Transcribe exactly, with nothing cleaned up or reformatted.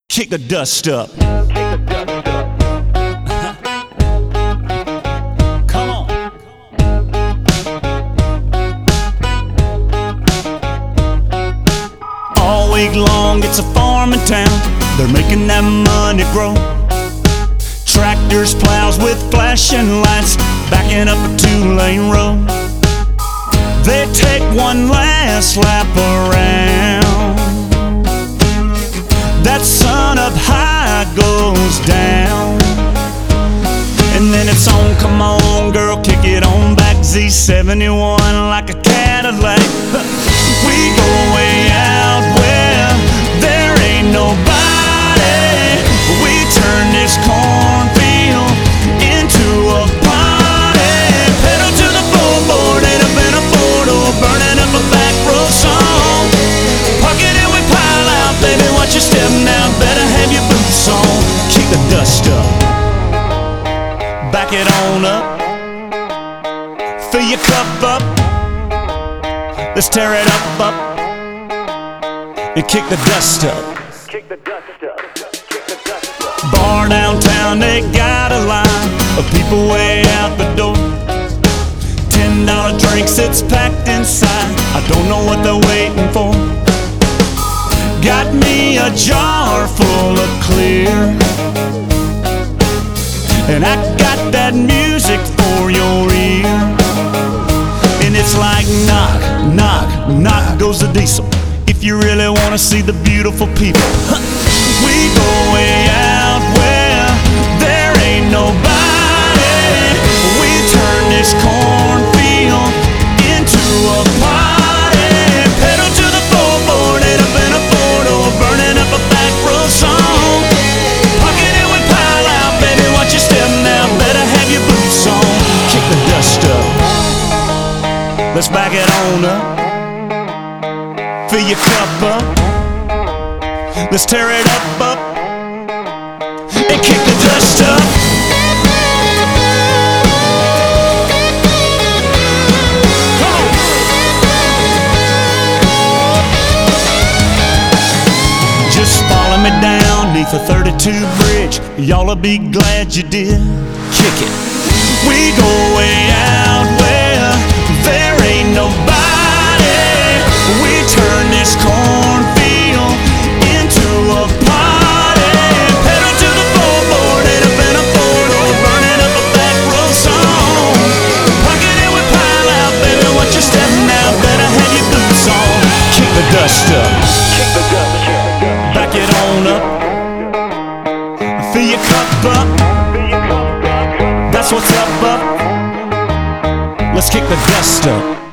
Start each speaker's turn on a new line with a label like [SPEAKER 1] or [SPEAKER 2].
[SPEAKER 1] Kick the dust up. Come on. All week long it's a farming town. They're making that money grow. Tractors, plows with flashing lights, backing up a two-lane road. They take one last lap around. That sun up high goes down, and then it's on, come on girl, kick it on back. Z seventy-one like a Cadillac. We go way out where there ain't nobody. We turn this cornfield into a party. Pedal to the floorboard, ain't up in a four-door, burning up a back road song. Park it and we pile out, baby, watch your step now, better have your boots on. Kick the dust up, back it on up, fill your cup up, let's tear it up, up, and kick the dust up.
[SPEAKER 2] Kick the dust up. Kick the dust up.
[SPEAKER 1] Bar downtown, they got a line of people way out the door. Ten dollar drinks, it's packed inside, I don't know what they're waiting for. Got me a jar full of clear, and I got that music for your ear. And it's like knock, knock, knock goes the diesel. If you really wanna see the beautiful people, we go way out where there ain't nobody. We turn this cornfield into a party. Pedal to the floorboard, ain't up in a four-door, burning up a back road song. Park it and we pile out, baby, watch your step now, better have your boots on. Kick the dust up, let's back it on up, fill your cup up, let's tear it up, up, and kick the dust up. Come on. Just follow me down neath the thirty-two bridge, y'all'll be glad you did. Kick it. We go way out where there ain't nobody. We turn this cornfield into a party. Pedal to the floorboard, ain't up in a four-door, burning up a back road song. Park it and we pile out, baby, watch your step now, better have your boots on. Kick the dust up,
[SPEAKER 2] Kick the dust. Kick the dust.
[SPEAKER 1] back it on up, fill your cup up, that's what's up, up. Let's kick the dust up.